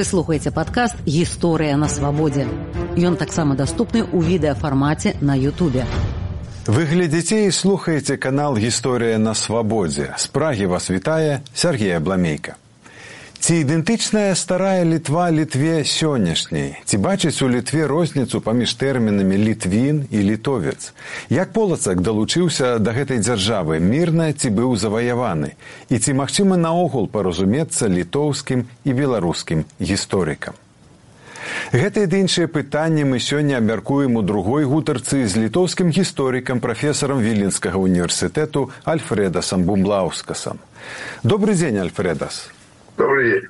Вы слухаеце падкаст «Гісторыя на свабодзе». Ён таксама даступны ў відэафармаце на Ютубе. Вы глядзіце і слухаеце канал «Гісторыя на свабодзе». З Прагі вас вітае Сергей Абламейка. Ці ідэнтычная старая Літва Літве сённяшняй? Ці бачыць у Літве розніцу паміж тэрмінамі «літвін» і «літовец»? Як Полацак далучыўся да гэтай дзяржавы, мірна ці быў заваяваны? І ці магчыма наогул паразумецца літоўскім і беларускім гісторыкам? Гэтыя ды іншыя пытанні мы сёння абмяркуем у другой гутарцы з літоўскім гісторыкам, прафесарам Віленскага універсітэту Альфредасам Бумблаускасам. Добрый день, Альфредас. Добрый день.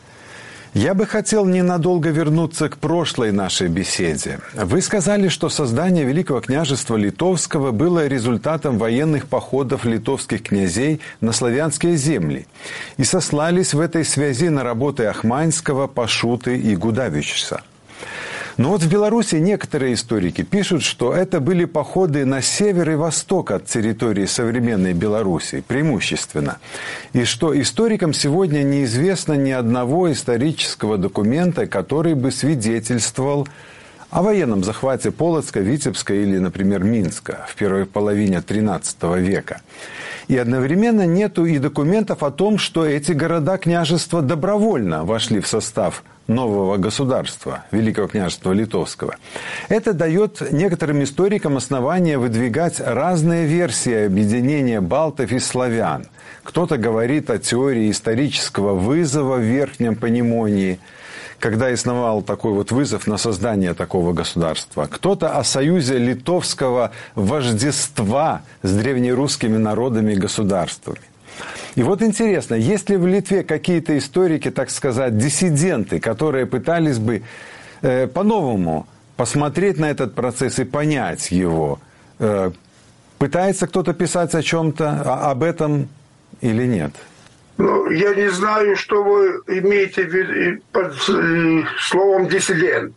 Я бы хотел ненадолго вернуться к прошлой нашей беседе. Вы сказали, что создание Великого княжества Литовского было результатом военных походов литовских князей на славянские земли и сослались в этой связи на работы Ахманского, Пашуты и Гудавичуса. Но вот в Беларуси некоторые историки пишут, что это были походы на север и восток от территории современной Беларуси, преимущественно. И что историкам сегодня неизвестно ни одного исторического документа, который бы свидетельствовал о военном захвате Полоцка, Витебска или, например, Минска в первой половине XIII века. И одновременно нету и документов о том, что эти города-княжества добровольно вошли в состав нового государства, Великого княжества Литовского. Это дает некоторым историкам основание выдвигать разные версии объединения балтов и славян. Кто-то говорит о теории исторического вызова в Верхнем Панемонии, когда основал такой вот вызов на создание такого государства. Кто-то о союзе литовского вождества с древнерусскими народами и государствами. И вот интересно, есть ли в Литве какие-то историки, так сказать, диссиденты, которые пытались бы по-новому посмотреть на этот процесс и понять его? Пытается кто-то писать о чем-то, об этом или нет? Ну, я не знаю, что вы имеете в виду под словом «диссидент».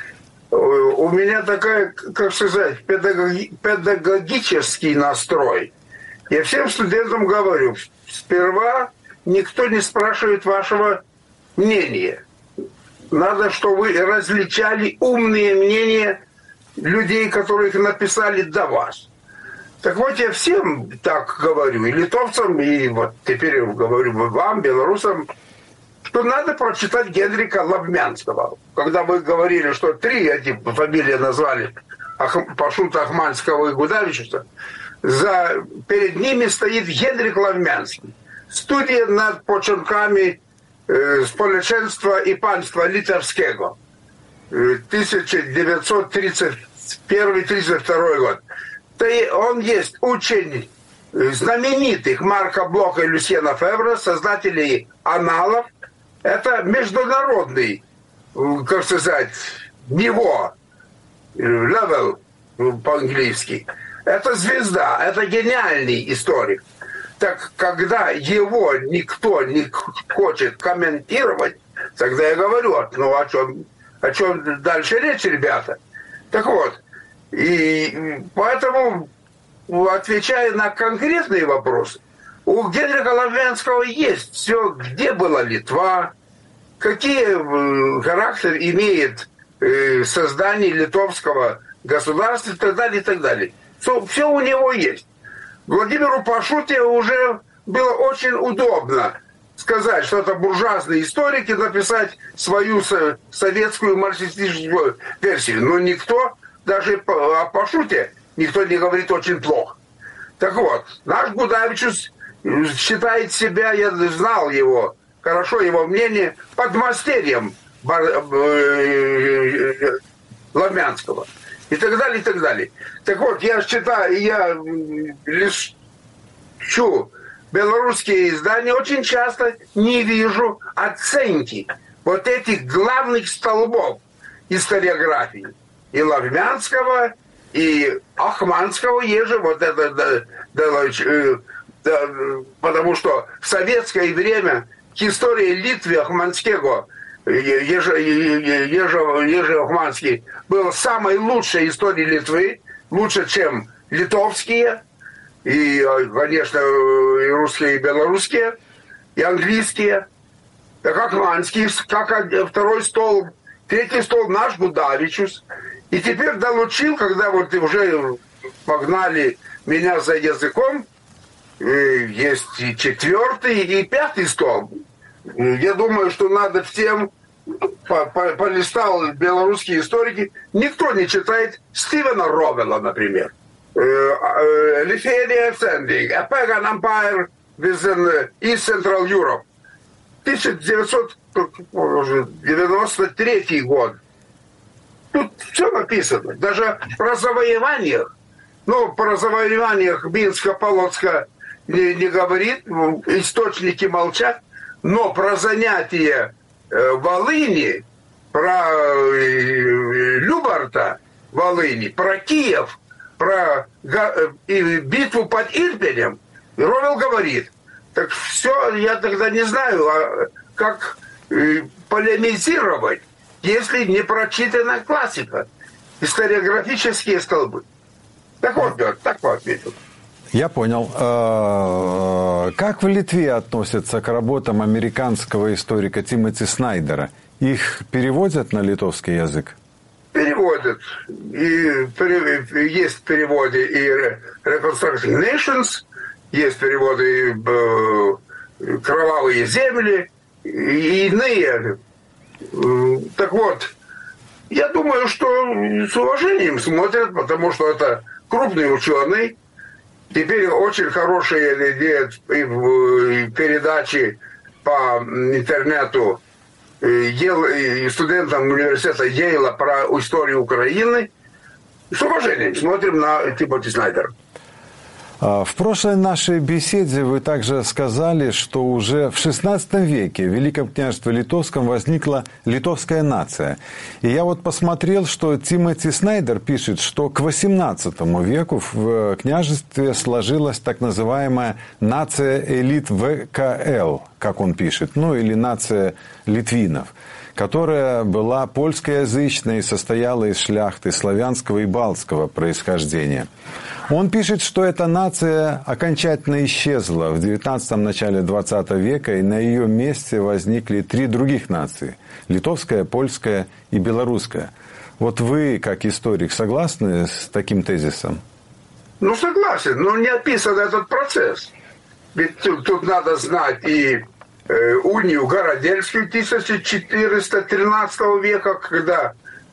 У меня такая, как сказать, педагогический настрой. Я всем студентам говорю, сперва никто не спрашивает вашего мнения. Надо, чтобы вы различали умные мнения людей, которые их написали до вас. Так вот, я всем так говорю, и литовцам, и вот теперь говорю вам, белорусам, что надо прочитать Генрика Лавмянского. Когда вы говорили, что 3 эти фамилии назвали, Пашута, Ахманского и Гудавичуса, перед ними стоит Генрик Лавмянский. Студия над почерками Сполеченства и панства Литовского. 1931-32 год. Он есть учень знаменитых Марка Блока и Люсьена Февра, создателей аналов. Это международный, как сказать, level по-английски. Это звезда, это гениальный историк. Так когда его никто не хочет комментировать, тогда я говорю, ну о чем дальше речь, ребята? Так вот, и поэтому, отвечая на конкретные вопросы, у Генрика Лавмянского есть все, где была Литва, какие характер имеет создание литовского государства и так далее, и так далее. Все у него есть. Владимиру Пашуте уже было очень удобно сказать, что это буржуазные историки, написать свою советскую марксистическую версию. Но никто, даже о Пашуте, никто не говорит очень плохо. Так вот, наш Гудавичус считает себя, я знал его, хорошо его мнение, подмастерьем Лавмянского. И так далее, и так далее. Так вот, я считаю, я лещу белорусские издания, очень часто не вижу оценки вот этих главных столбов историографии. И Лавмянского, и Ахманского еже, вот это, потому что в советское время история Литвы Ахманского, Ежи Ахманский, был самой лучшей историей Литвы, лучше, чем литовские, и, конечно, и русские, и белорусские, и английские. Так как Манский, как второй стол, третий стол наш Гудавичус. И теперь долучил, когда вот уже погнали меня за языком, есть и четвертый, и пятый стол. Я думаю, что надо всем, полистал белорусские историки, никто не читает Стивена Ровела, например. Lithuania Ascending, A Pagan Empire within East Central Europe. 1993 год. Тут все написано. Даже про завоеваниях. Ну, про завоеваниях Минска, Полоцка не говорит, источники молчат. Но про занятие Волыни, про Любарта Волыни, про Киев, про битву под Ирпенем Ровел говорит. Так все, я тогда не знаю, как полемизировать, если не прочитана классика, историографические столбы. Так вот, так вот ответил. Я понял. Как в Литве относятся к работам американского историка Тимоти Снайдера? Их переводят на литовский язык? Переводят. И есть в переводе и Reconstruction Nations, есть переводы «Кровавые земли» и иные. Так вот, я думаю, что с уважением смотрят, потому что это крупный ученый. Теперь очень хорошие передачи по интернету студентам университета Йейла про историю Украины. С уважением смотрим на Тимоти Снайдера. В прошлой нашей беседе вы также сказали, что уже в XVI веке в Великом княжестве Литовском возникла литовская нация. И я вот посмотрел, что Тимоти Снайдер пишет, что к XVIII веку в княжестве сложилась так называемая нация элит ВКЛ, как он пишет, ну или нация литвинов, которая была польскоязычной и состояла из шляхты славянского и балтского происхождения. Он пишет, что эта нация окончательно исчезла в XIX начале XX века, и на ее месте возникли три других нации – литовская, польская и белорусская. Вот вы, как историк, согласны с таким тезисом? Ну, согласен, но не описан этот процесс. Ведь тут надо знать и унию Городельскую 1413 века, когда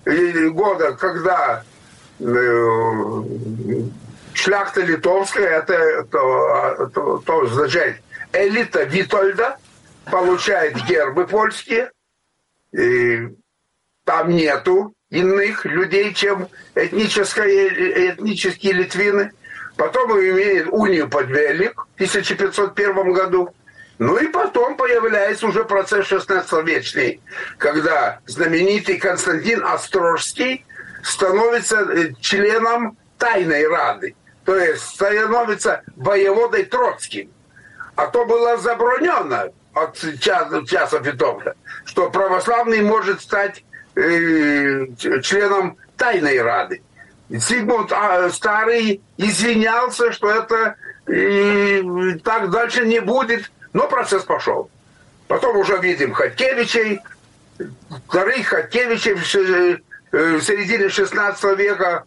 шляхта литовская, это то означает элита Витольда, получает гербы польские, и там нету иных людей, чем этнические литвины. Потом имеет унию Подвелик в 1501 году. Ну и потом появляется уже процесс 16-вечный, когда знаменитый Константин Острожский становится членом Тайной Рады, то есть становится воеводой Троцким. А то было забронено от часа Витовта, что православный может стать членом Тайной Рады. Зигмунд Старый извинялся, что это так дальше не будет, но процесс пошел. Потом уже видим Хаткевичей, вторых Хаткевичей в середине 16 века,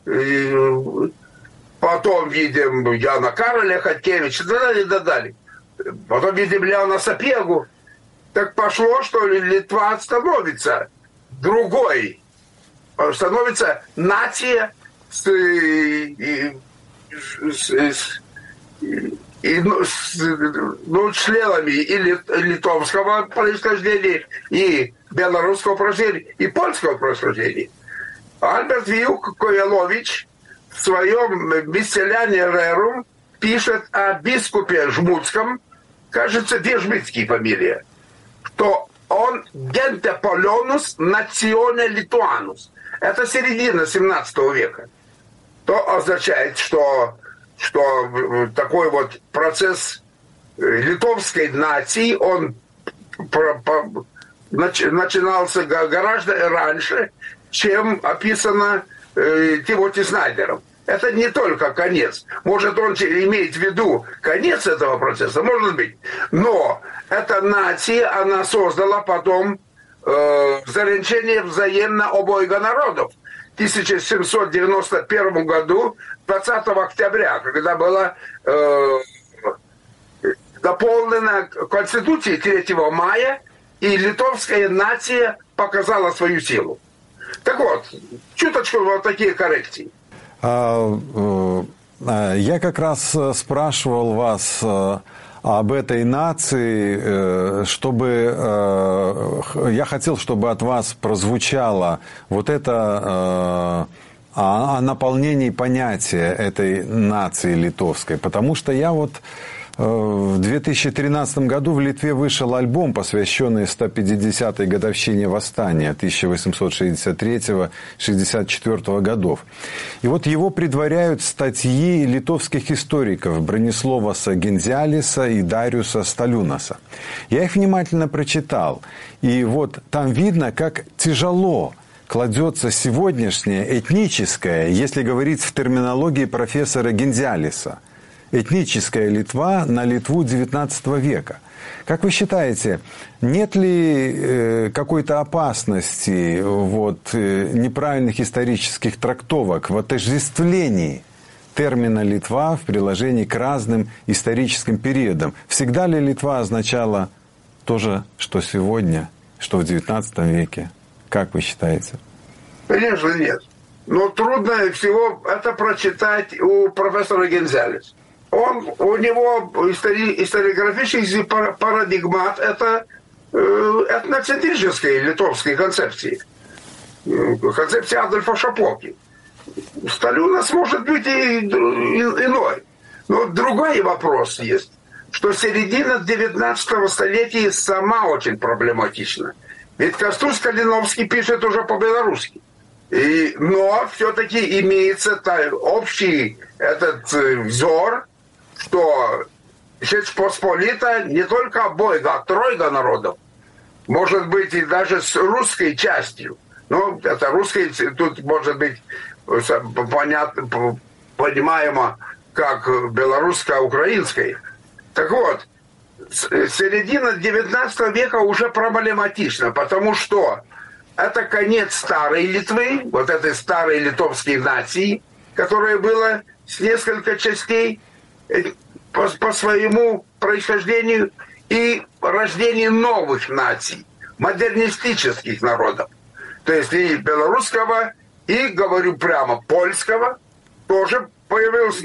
потом видим Яна Кароля Хаткевича, и так далее. Потом видим Леона Сапегу. Так пошло, что Литва становится другой. Становится нация с членами и литовского происхождения, и белорусского происхождения, и польского происхождения. Альберт Виюк Ковелович в своем «Мисселяне Рерум» пишет о бискупе Жмутском, кажется, Вежмыцкий фамилия, что он «генте полонус национе литуанус». Это середина 17 века. То означает, что такой вот процесс литовской нации, он начинался гораздо раньше, чем описано Тимоти Снайдером. Это не только конец. Может, он имеет в виду конец этого процесса, может быть. Но эта нация, она создала потом заречение взаимно обоих народов. В 1791 году, 20 октября, когда была дополнена Конституция 3 мая, и литовская нация показала свою силу. Так вот, чуточку вот такие коррекции. Я как раз спрашивал вас об этой нации, чтобы я хотел, чтобы от вас прозвучало вот это о наполнении понятия этой нации литовской, потому что я вот в 2013 году в Литве вышел альбом, посвященный 150-й годовщине восстания 1863-64 годов. И вот его предваряют статьи литовских историков Бронисловаса Гензиалиса и Дариуса Сталюнаса. Я их внимательно прочитал. И вот там видно, как тяжело кладется сегодняшнее этническое, если говорить в терминологии профессора Гензиалиса, этническая Литва на Литву XIX века. Как вы считаете, нет ли какой-то опасности неправильных исторических трактовок в отождествлении термина «Литва» в приложении к разным историческим периодам? Всегда ли Литва означала то же, что сегодня, что в XIX веке? Как вы считаете? Конечно, нет. Но трудно всего это прочитать у профессора Гензиалиса. У него историографический парадигмат – это этноцентрической литовской концепции. Концепция Адольфа Шапоки. Сталюнас может быть и иной. Но другой вопрос есть, что середина 19 столетия сама очень проблематична. Ведь Костусь-Калиновский пишет уже по-белорусски. Но все-таки имеется общий этот взор, что Честь Посполита не только обоих, а тройка народов. Может быть, и даже с русской частью. Ну, это русский, тут может быть понятно, понимаемо, как белорусско-украинской. Так вот, середина 19 века уже проблематична, потому что это конец старой Литвы, вот этой старой литовской нации, которая была с несколько частей по своему происхождению, и рождение новых наций, модернистических народов. То есть и белорусского, и, говорю прямо, польского, тоже появилась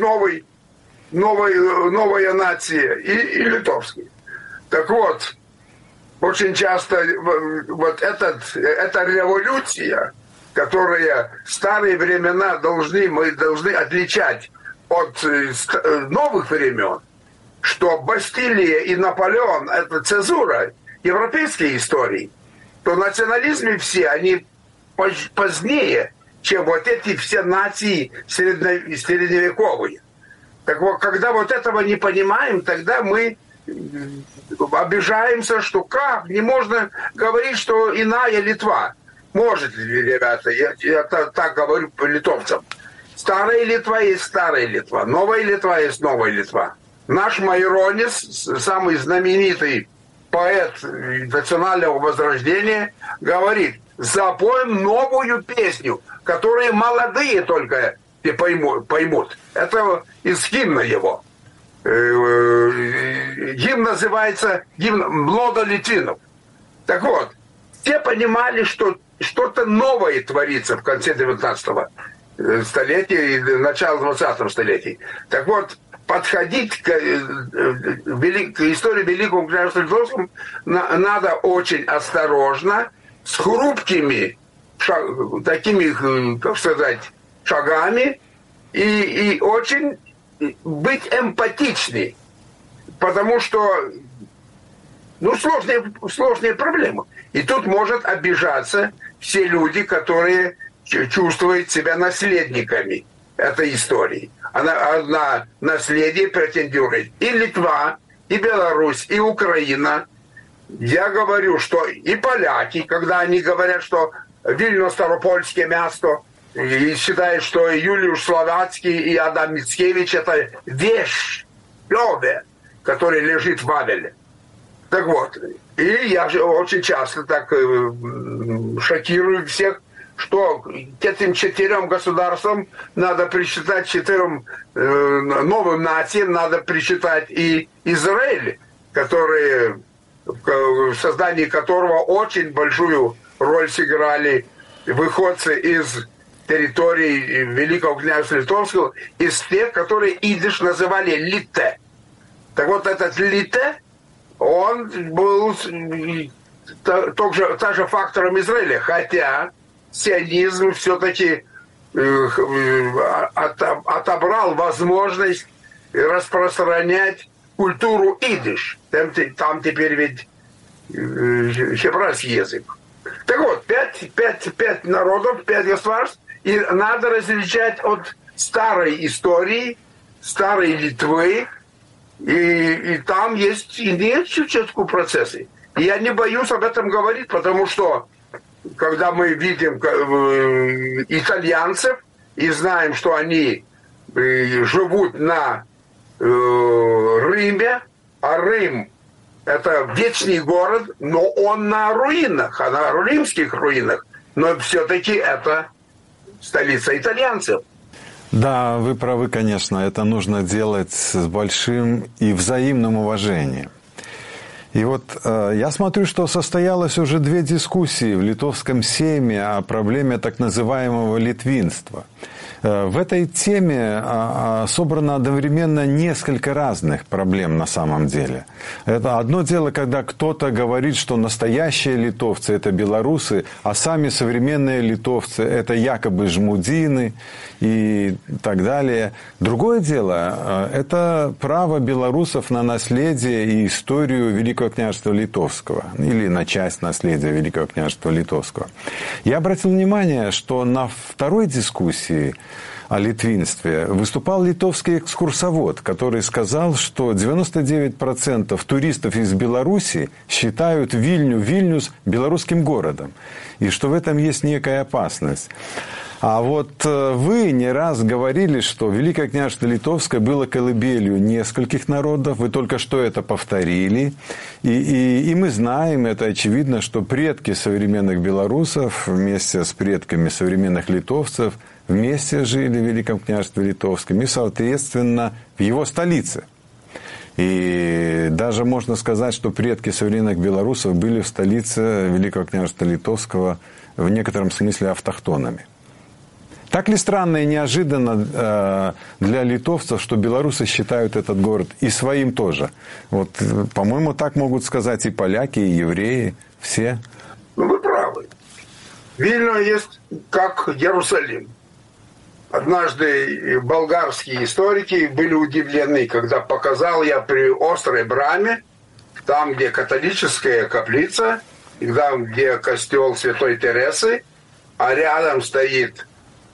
новая нация, и литовская. Так вот, очень часто вот эта революция, которая в старые времена мы должны отличать от новых времен, что Бастилия и Наполеон – это цензура европейской истории, то национализмы все, они позднее, чем вот эти все нации средневековые. Так вот, когда вот этого не понимаем, тогда мы обижаемся, что как? Не можно говорить, что иная Литва. Может ли, ребята, я так говорю по литовцам. Старая Литва есть старая Литва, новая Литва есть новая Литва. Наш Майронис, самый знаменитый поэт национального возрождения, говорит: запоем новую песню, которую молодые только поймут. Это из гимна его. Гимн называется «Гимн Млодо Литвинов». Так вот, все понимали, что что-то новое творится в конце 19-го столетия и начало 20-го столетия. Так вот, подходить к истории Великого княжества Литовского надо очень осторожно, с хрупкими такими, как сказать, шагами, и очень быть эмпатичней, потому что сложные проблемы. И тут может обижаться все люди, которые чувствуют себя наследниками этой истории. На наследие претендует и Литва, и Беларусь, и Украина. Я говорю, что и поляки, когда они говорят, что Вильно Старопольское место, и считает, что и Юлиуш Словацкий, и Адам Мицкевич – это вещь, лёве, который лежит в Вавеле. Так вот, и я же очень часто так шокирую всех, что к этим 4 государствам надо причитать, 4 новым нациям надо причитать и Израиль, который, в создании которого очень большую роль сыграли выходцы из территории Великого княжества Литовского, из тех, которые идиш называли Лите. Так вот, этот Лите, он был также фактором Израиля, хотя сионизм все-таки отобрал возможность распространять культуру идиш. Там теперь ведь хебрайский язык. Так вот, 5 народов, 5 государств, и надо различать от старой истории, старой Литвы, и там есть чуточку процессы. И я не боюсь об этом говорить, потому что когда мы видим итальянцев и знаем, что они живут на Риме, а Рим – это вечный город, но он на руинах, на римских руинах, но все-таки это столица итальянцев. Да, вы правы, конечно, это нужно делать с большим и взаимным уважением. И вот я смотрю, что состоялось уже 2 дискуссии в литовском сейме о проблеме так называемого литвинства. В этой теме собрано одновременно несколько разных проблем на самом деле. Это одно дело, когда кто-то говорит, что настоящие литовцы – это белорусы, а сами современные литовцы – это якобы жмудины и так далее. Другое дело – это право белорусов на наследие и историю Великого княжества Литовского или на часть наследия Великого княжества Литовского. Я обратил внимание, что на второй дискуссии о литвинстве выступал литовский экскурсовод, который сказал, что 99% туристов из Беларуси считают Вильнюс белорусским городом, и что в этом есть некая опасность. А вот вы не раз говорили, что Великое княжество Литовское было колыбелью нескольких народов, вы только что это повторили, и мы знаем, это очевидно, что предки современных белорусов вместе с предками современных литовцев вместе жили в Великом княжестве Литовском и, соответственно, в его столице. И даже можно сказать, что предки современных белорусов были в столице Великого княжества Литовского в некотором смысле автохтонами. Так ли странно и неожиданно для литовцев, что белорусы считают этот город и своим тоже? Вот, по-моему, так могут сказать и поляки, и евреи, все. Ну, вы правы. Вильно есть как Иерусалим. Однажды болгарские историки были удивлены, когда показал я при Острой Браме, там, где католическая каплица, и там, где костел Святой Тересы, а рядом стоит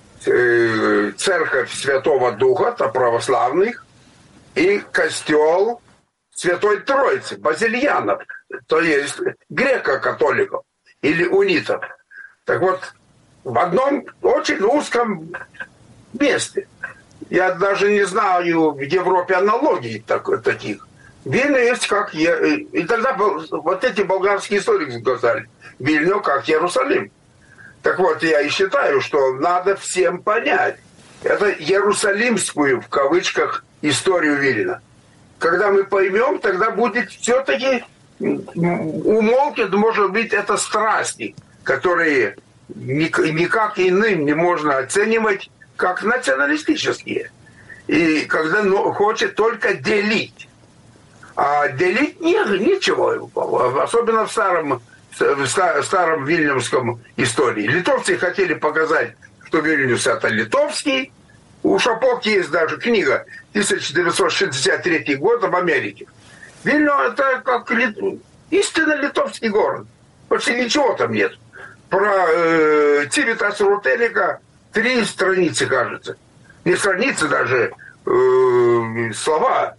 церковь Святого Духа, это православных, и костел Святой Троицы, базильянов, то есть греко-католиков или унитов. Так вот, в одном очень узком месте. Я даже не знаю в Европе аналогий таких. Вильно есть как... И тогда вот эти болгарские историки сказали, Вильно как Иерусалим. Так вот, я и считаю, что надо всем понять. Это иерусалимскую, в кавычках, историю Вильна. Когда мы поймем, тогда будет все-таки умолкнет, может быть, это страсти, которые никак иным не можно оценивать, как националистические. И когда хочет только делить. А делить ничего, особенно в старом вильнюсском истории. Литовцы хотели показать, что Вильнюс это литовский. У Шапоки есть даже книга 1963 год в Америке. Вильню это как истинно литовский город. Почти ничего там нет. Про Цивитас Рутелика 3 страницы, кажется. Не страницы даже, слова.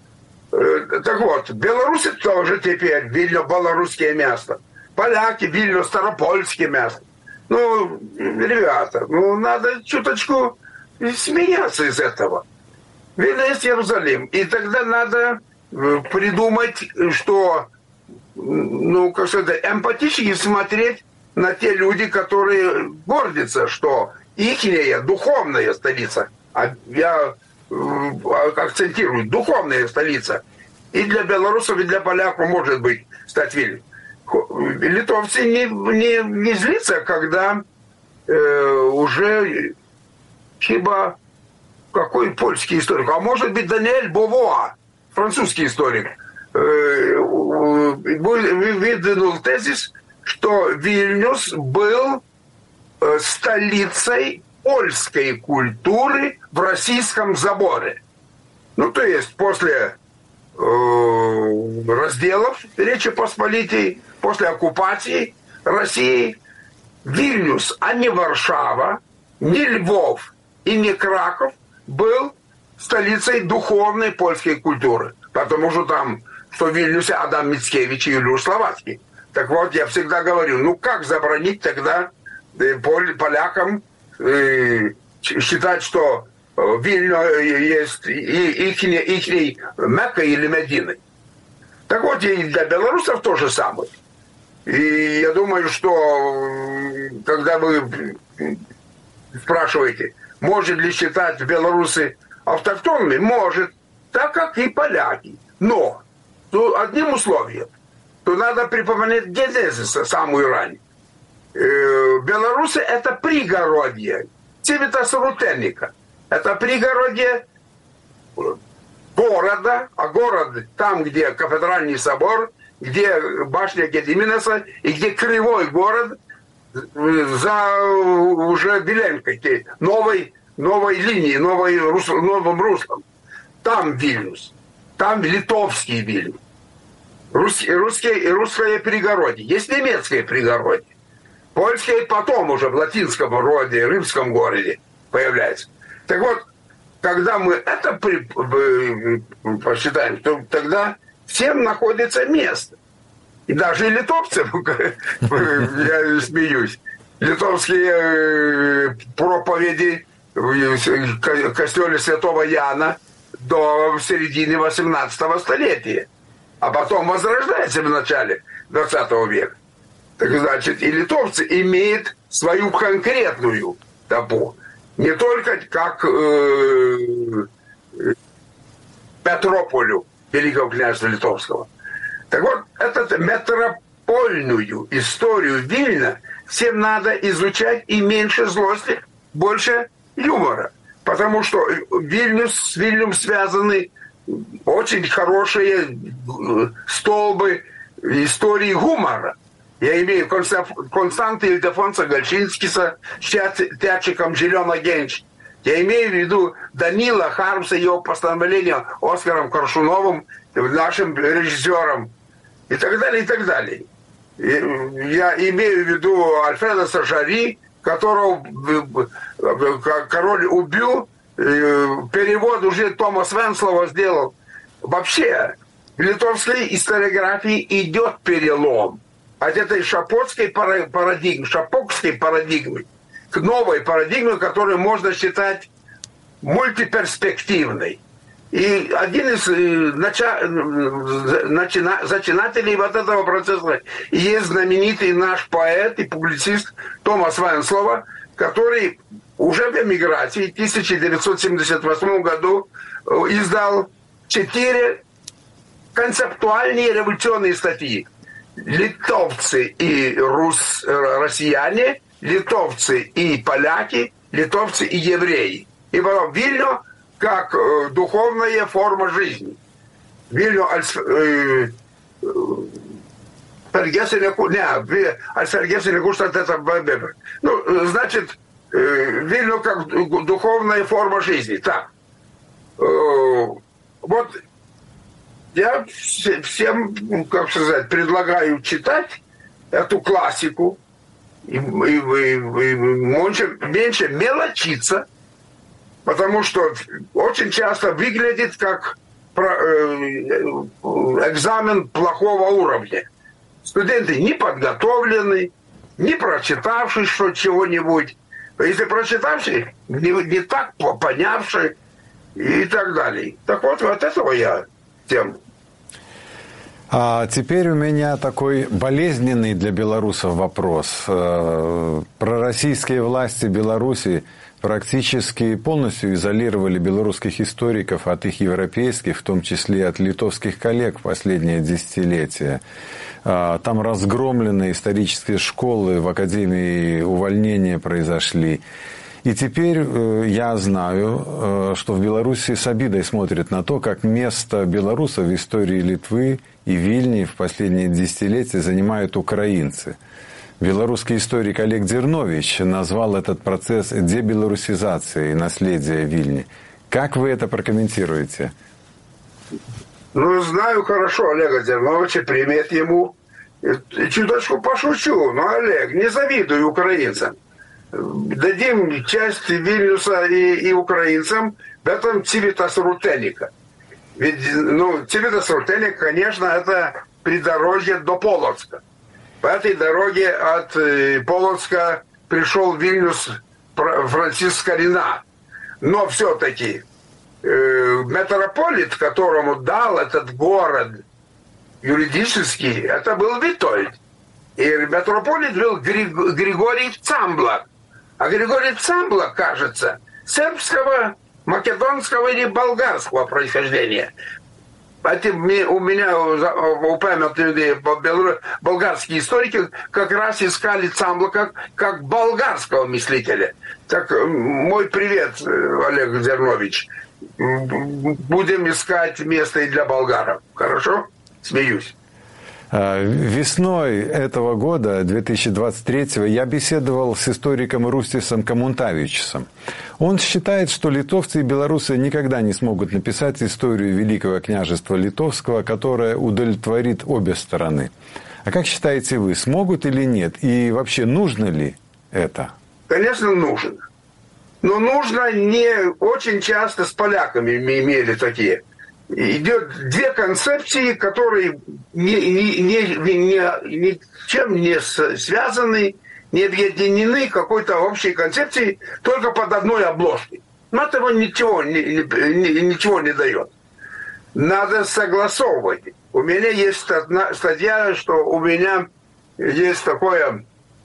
Так вот, белорусы тоже теперь Вильно-белорусское место. Поляки Вильно-старопольское место. Ну, ребята, надо чуточку смеяться из этого. Вильна есть Иерусалим. И тогда надо придумать, что, как сказать, эмпатически смотреть на те люди, которые гордятся, что ихняя духовная столица, а я акцентирую, духовная столица, и для белорусов, и для поляков может быть стать Вильнюс. Литовцы не злятся, когда уже хиба какой польский историк, а может быть Даниэль Бовуа, французский историк, выдвинул тезис, что Вильнюс был столицей польской культуры в Российском заборе. Ну, то есть после разделов Речи Посполитой, после оккупации России, Вильнюс, а не Варшава, не Львов и не Краков был столицей духовной польской культуры. Потому что там, что в Вильнюсе Адам Мицкевич и Юлиуш Словацкий. Так вот, я всегда говорю, как забронить тогда полякам считать, что Вильно есть ихней Меккой или Мединой. Так вот, и для белорусов то же самое. И я думаю, что когда вы спрашиваете, может ли считать белорусы автохтонными, может, так как и поляки. Но одним условием, то надо припоминать генезис самую раннюю. Белорусы – это пригородье Цивитас Рутенника. Это пригородье города, а город там, где кафедральный собор, где башня Гедиминаса и где кривой город за уже Беленкой, новой линией, новым руслом. Там Вильнюс, там литовский Вильнюс. Русское пригородье. Есть немецкое пригородье. Польское потом уже в латинском роде, римском городе появляется. Так вот, когда мы это посчитаем, то тогда всем находится место. И даже и литовцам, я смеюсь, литовские проповеди в костеле Святого Яна до середины 18 столетия, а потом возрождается в начале 20 века. Так значит, и литовцы имеют свою конкретную табу. Не только как метрополю Великого княжества Литовского. Так вот, эту метропольную историю Вильна всем надо изучать, и меньше злости, больше юмора. Потому что с Вильнюсом связаны очень хорошие столбы истории гумора. Я имею Константа Ильдефонса Гальчинскиса с театриком Желена Генч. Я имею в виду Данила Хармса и его постановление Оскаром Коршуновым, нашим режиссером, и так далее, и так далее. Я имею в виду Альфреда Сажари, которого король убил, перевод уже Томас Венслова сделал. Вообще, в литовской историографии идет перелом от этой шапокской парадигмы к новой парадигме, которую можно считать мультиперспективной. И один из зачинателей вот этого процесса есть знаменитый наш поэт и публицист Томас Венслова, который уже в эмиграции в 1978 году издал 4 концептуальные революционные статьи. Литовцы и россияне, литовцы и поляки, литовцы и евреи. И потом Вильно как духовная форма жизни. Вильно значит, Вильно как духовная форма жизни. Так. Вот я всем, как сказать, предлагаю читать эту классику и меньше мелочиться, потому что очень часто выглядит как экзамен плохого уровня. Студенты не подготовлены, не прочитавший что чего-нибудь, если прочитавший, не так понявший и так далее. Так вот, от этого я тем. А теперь у меня такой болезненный для белорусов вопрос. Пророссийские власти Беларуси практически полностью изолировали белорусских историков от их европейских, в том числе от литовских коллег в последние десятилетия. Там разгромлены исторические школы, в Академии увольнения произошли. И теперь я знаю, что в Беларуси с обидой смотрят на то, как место белорусов в истории Литвы и Вильни в последние десятилетия занимают украинцы. Белорусский историк Олег Дернович назвал этот процесс дебелорусизацией наследия Вильни. Как вы это прокомментируете? Ну, знаю хорошо Олега Дерновича, привет ему. Чуточку пошучу, но, Олег, не завидуй украинцам. Дадим часть Вильнюса и украинцам, в этом Цивитас Рутеника. Ведь, Цивитас Рутеник, конечно, это придорожье до Полоцка. По этой дороге от Полоцка пришел в Вильнюс Франциск Скорина. Но все-таки митрополит, которому дал этот город юридически, это был Витольд. И митрополит был Григорий Цамблак. А Григорий Цамблак, кажется, сербского, македонского или болгарского происхождения. У меня упомянутые болгарские историки как раз искали Цамблака как болгарского мыслителя. Так, мой привет, Олег Зернович. Будем искать место и для болгаров. Хорошо? Смеюсь. Весной этого года, 2023-го, я беседовал с историком Рустисом Комунтавичусом. Он считает, что литовцы и белорусы никогда не смогут написать историю Великого княжества Литовского, которая удовлетворит обе стороны. А как считаете вы, смогут или нет? И вообще, нужно ли это? Конечно, нужно. Но нужно не очень часто с поляками имели такие. Идет две концепции, которые ничем не связаны, не объединены какой-то общей концепцией, только под одной обложкой. Но этого ничего не дает. Надо согласовывать. У меня есть статья, что у меня есть такое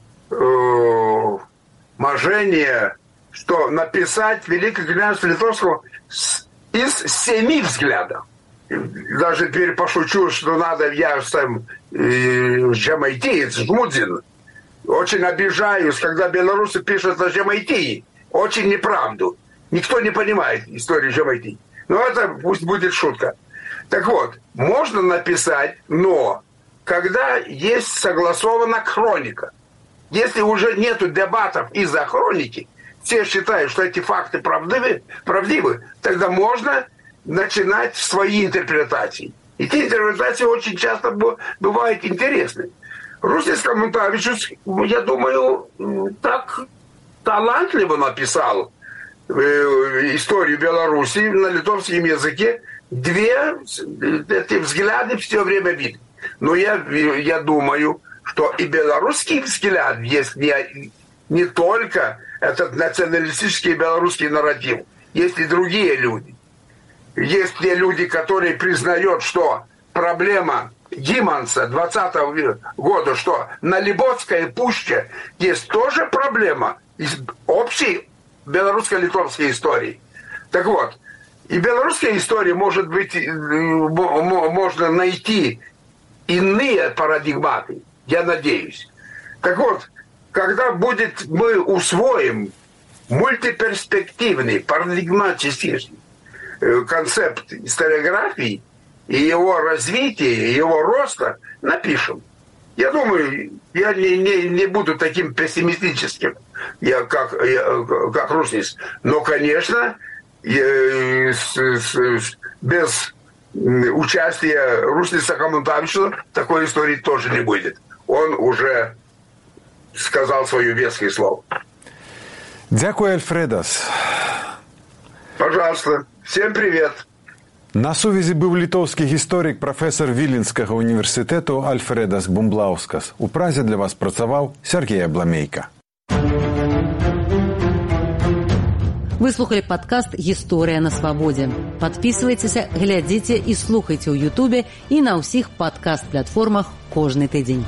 можение, что написать Великое княжество Литовского из 7 взглядов. Даже теперь пошучу, что надо, я сам жемайтиец, жмудзин. Очень обижаюсь, когда белорусы пишут о Жемайтии. Очень неправду. Никто не понимает историю Жемайтии. Но это пусть будет шутка. Так вот, можно написать, но когда есть согласована хроника. Если уже нету дебатов из-за хроники, все считают, что эти факты правдивы, тогда можно начинать свои интерпретации. И те интерпретации очень часто бывают интересны. Рустис Комунтавичус, я думаю, так талантливо написал историю Беларуси на литовском языке. Две эти взгляды все время видны. Но я думаю, что и белорусский взгляд есть не только этот националистический белорусский нарратив. Есть и другие люди. Есть те люди, которые признают, что проблема Гиманса 20-го года, что на Либотской пуще есть тоже проблема из общей белорусско-литовской истории. Так вот, и белорусской истории, может быть, можно найти иные парадигматы, я надеюсь. Так вот, когда мы усвоим мультиперспективный, парадигматический концепт историографии и его развития, и его роста, напишем. Я думаю, я не буду таким пессимистическим, как Рустис. Но, конечно, без участия Рустиса Комунтавичуса такой истории тоже не будет. Он уже сказал свое веское слово. Дякую, Альфредас. Пожалуйста. Всем привет. На сувязі быў літоўскі гісторык, прафесар Віленскага універсітэту Альфредас Бумблаускас. У Празе для вас працаваў Сергей Абламейка. Вы слухали падкаст «Гісторыя на свабодзе». Падпісвайцеся, глядзіце і слухайце ў Ютубе і на ўсіх падкаст-платформах кожны тыдзень.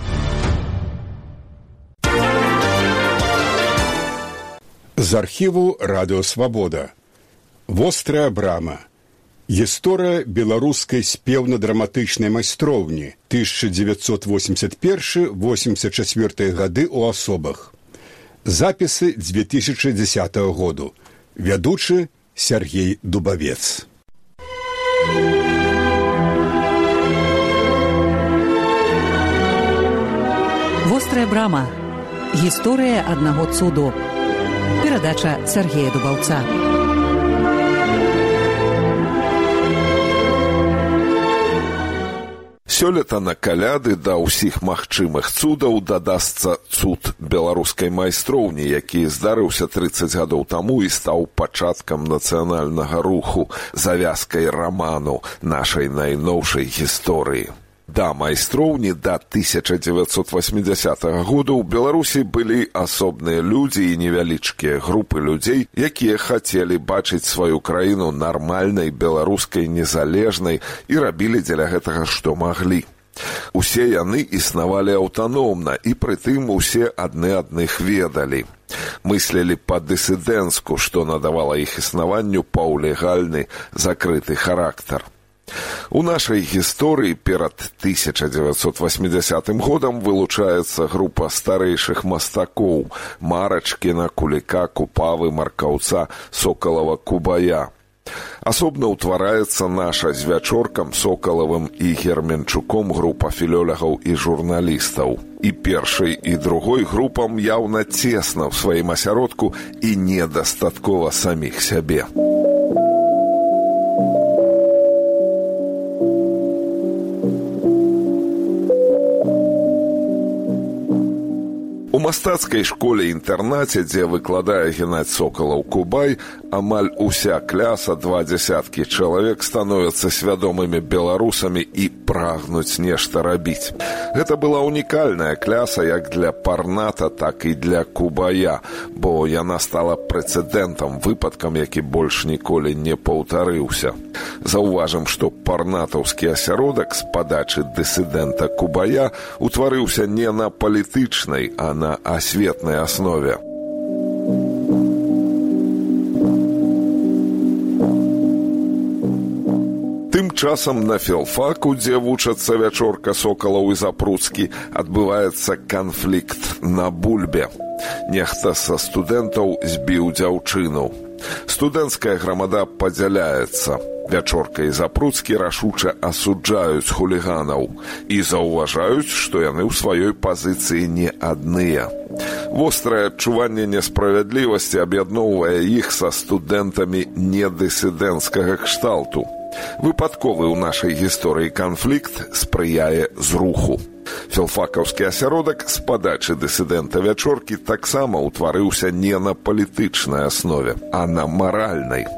З архіву Радыё Свабода. Вострая брама. Гісторыя беларускай спеўна-драматычнай майстроўні 1981-84 гады ў асобах. Запісы 2010 году. Вядучы Сергей Дубавец. Вострая брама. Гісторыя аднаго цуду. Перадача Сергея Дубаўца. Сёлета на каляды да ўсіх магчымых цудаў дадасца цуд беларускай майстроўні, які здарыўся 30 гадоў таму і стаў пачаткам нацыянальнага руху, завязкай раману нашай найноўшай гісторыі. Да майстроўні да 1980 года ў Беларусі былі асобныя людзі і невялічкія групы людзей, якія хацелі бачыць сваю краіну нармальнай, беларускай, незалежнай і рабілі дзеля гэтага, што маглі. Усе яны існавалі аўтаномна і прытым усе адны адных ведалі. Мыслілі па-дысідэнцку, што надавала іх існаванню паўлегальны, закрыты характар. У нашай гісторыі перад 1980 годам вылучаецца група старэйшых мастакоў Марачкіна, Куліка, Купавы, Маркаўца, Сокалава, Кубая. Асобна ўтвараецца наша з Вячоркам, Сокалавым і Герменчуком група філёлягаў і журналістаў. І першай, і другой групам яўна цесна ў сваім асяродку і недастаткова саміх сябе. У мастацкай школе-інтэрнаце, дзе выкладае Геннадзь Сокалаў-Кубай, амаль уся кляса, 20 чалавек становяцца свядомымі беларусамі і прагнуць нешта рабіць. Гэта была унікальная кляса як для Парната, так і для Кубая, бо яна стала прэцэдэнтам, выпадкам, які больш ніколі не паўтарыўся. Заўважым, што парнатаўскі асяродак з падачы дысідэнта Кубая утварыўся не на палітычнай, а на асветнай аснове. Тым часам на філфаку, дзе вучацца Вячорка, Сокалаў і Запруцкі, адбываецца канфлікт на бульбе. Нехта са студэнтаў збіў дзяўчыну. Студэнцкая грамада падзяляецца. Вячорка і Запруцкі рашуча асуджаюць хуліганаў і заўважаюць, што яны ў сваёй пазіцыі не адныя. Вострае адчуванне несправядлівасці аб'ядноўвае іх са студэнтамі недысідэнцкага кшталту. Выпадковы ў нашай гісторыі канфлікт спрыяе зруху. Філфакаўскі асяродак з падачы дысідэнта Вячоркі таксама ўтварыўся не на палітычнай аснове, а на маральнай.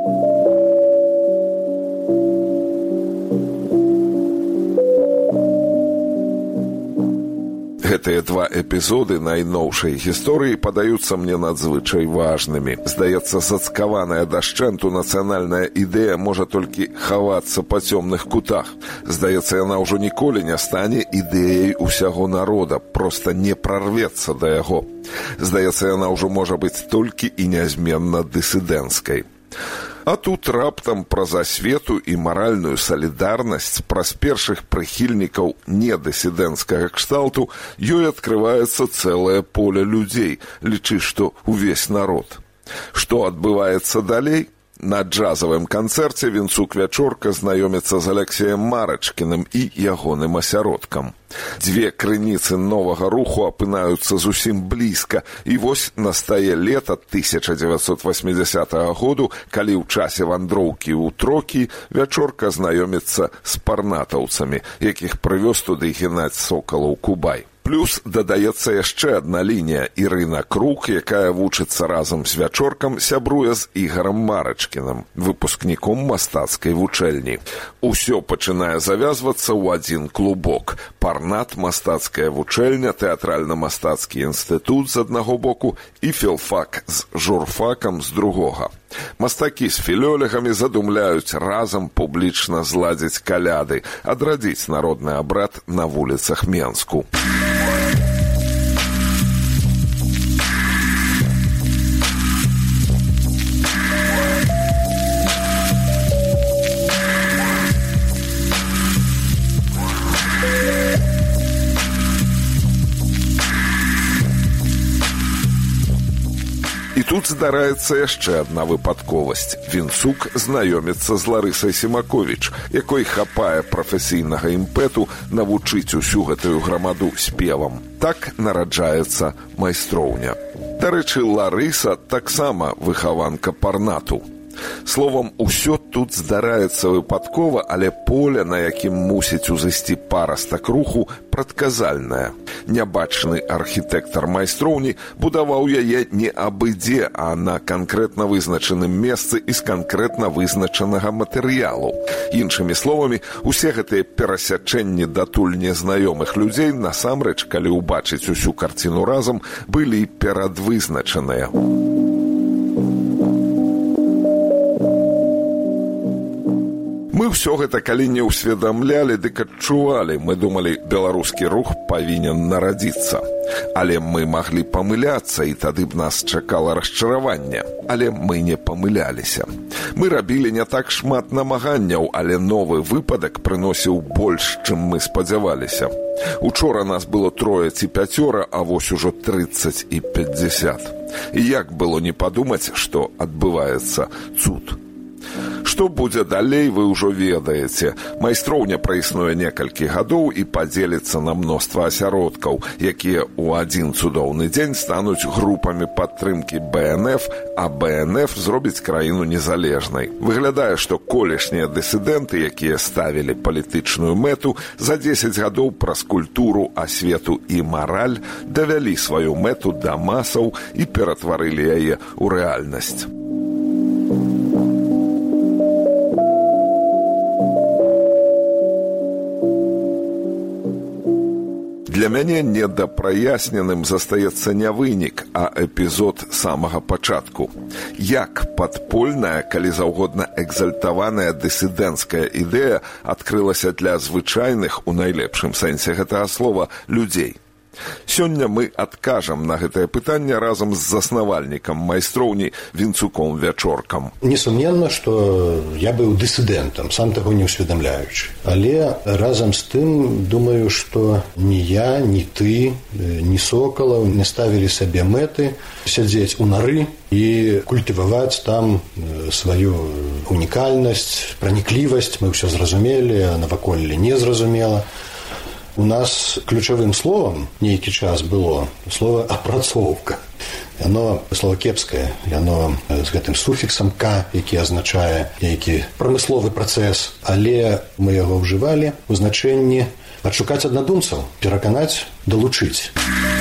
Гэтыя два эпізоды найноўшай гісторыі падаюцца мне надзвычай важнымі. Здаецца, зацкаваная дашчэнту нацыянальная ідэя можа толькі хавацца па цёмных кутах. Здаецца, яна ўжо ніколі не стане ідэяй усяго народа, проста не прарвецца да яго. Здаецца, яна ўжо можа быць толькі і нязменна дысідэнцкай. А тут раптам праз асвету і маральную салідарнасць, праз першых прыхільнікаў недысідэнцкага кшталту ёй адкрываецца цэлае поле людзей, лічы, што ўвесь народ. Што адбываецца далей? На джазавым канцэрце Вінцук Вячорка знаёміцца з Аляксеем Марачкіным і ягоным асяродкам. Дзве крыніцы новага руху апынаюцца зусім блізка, і вось настае лета 1980 году, калі ў часе вандроўкі ў Трокі Вячорка знаёміцца з парнатаўцамі, якіх прывёз туды Геннадзь Сокалаў-Кубай. Плюс дадаецца яшчэ адна лінія – Ірына Крук, якая вучыцца разам з Вячоркам, сябруе з Ігарам Марачкіным, выпускніком мастацкай вучэльні. Усё пачынае завязвацца ў адзін клубок. Парнат, мастацкая вучэльня, тэатральна-мастацкі інстытут з аднаго боку і філфак з журфакам з другога. Мастакі з філёлегамі задумляюць разам публічна зладзіць каляды, адрадзіць народны абрад на вуліцах Менску. І тут здараецца яшчэ адна выпадковасць. Вінцук знаёміцца з Ларысай Сімаковіч, якой хапае прафесійнага імпэту навучыць усю гэтую грамаду спевам. Так нараджаецца майстроўня. Дарэчы, Ларыса таксама выхаванка Парнату. Словам, усё тут здараецца выпадкова, але поле, на якім мусіць узысці парастак руху, прадказальнае. Нябачны архітэктар майстроўні будаваў яе не абы-дзе, а на канкрэтна вызначаным месцы і з канкрэтна вызначанага матэрыялу. Іншымі словамі, усе гэтыя перасячэнні датуль незнаёмых людзей насамрэч, калі ўбачыць усю карціну разам, былі перадвызначаныя. Мы ўсё гэта калі не ўсведамлялі, дык адчувалі. Мы думалі, беларускі рух павінен нарадзіцца. Але мы маглі памыляцца, і тады б нас чакала расчараванне. Але мы не памыляліся. Мы рабілі не так шмат намаганняў, але новы выпадак прыносіў больш, чым мы спадзяваліся. Учора нас было 3 ці 5, а вось ужо 30 і 50. І як было не падумаць, што адбываецца цуд? Што будзе далей, вы ўжо ведаеце. Майстроўня праіснуе некалькі гадоў і падзеліцца на мноства асяродкаў, якія ў адзін цудоўны дзень стануць групамі падтрымкі БНФ, а БНФ зробіць краіну незалежнай. Выглядае, што колішнія дысідэнты, якія ставілі палітычную мэту, за 10 гадоў праз культуру, асвету і мараль давялі сваю мэту да масаў і ператварылі яе ў рэальнасць. Для мяне недапраясненым застаецца не вынік, а эпізод самага пачатку. Як падпольная, калі заўгодна экзальтаваная дысідэнцкая ідэя адкрылася для звычайных, у найлепшым сэнсе гэтага слова, людзей. Сёння мы адкажам на гэтае пытанне разам з заснавальнікам майстроўні Вінцуком Вячоркам. Несумненна, што я быў дысідэнтам, сам таго не ўсведамляючы. Але разам з тым думаю, што ні я, ні ты, ні Сокалаў не ставілі сабе мэты сядзець у нары і культываваць там сваю унікальнасць, праніклівасць. Мы ўсё зразумелі, а наваколле не зразумела. У нас ключавым словам нейкі час было слово «апрацоўка». Яно слова кепскае, яно з гэтым суфіксам «к», які азначае нейкі прамысловы працэс, але мы яго ўжывалі ў значэнні адшукаць аднадумцаў, пераканаць, далучыць.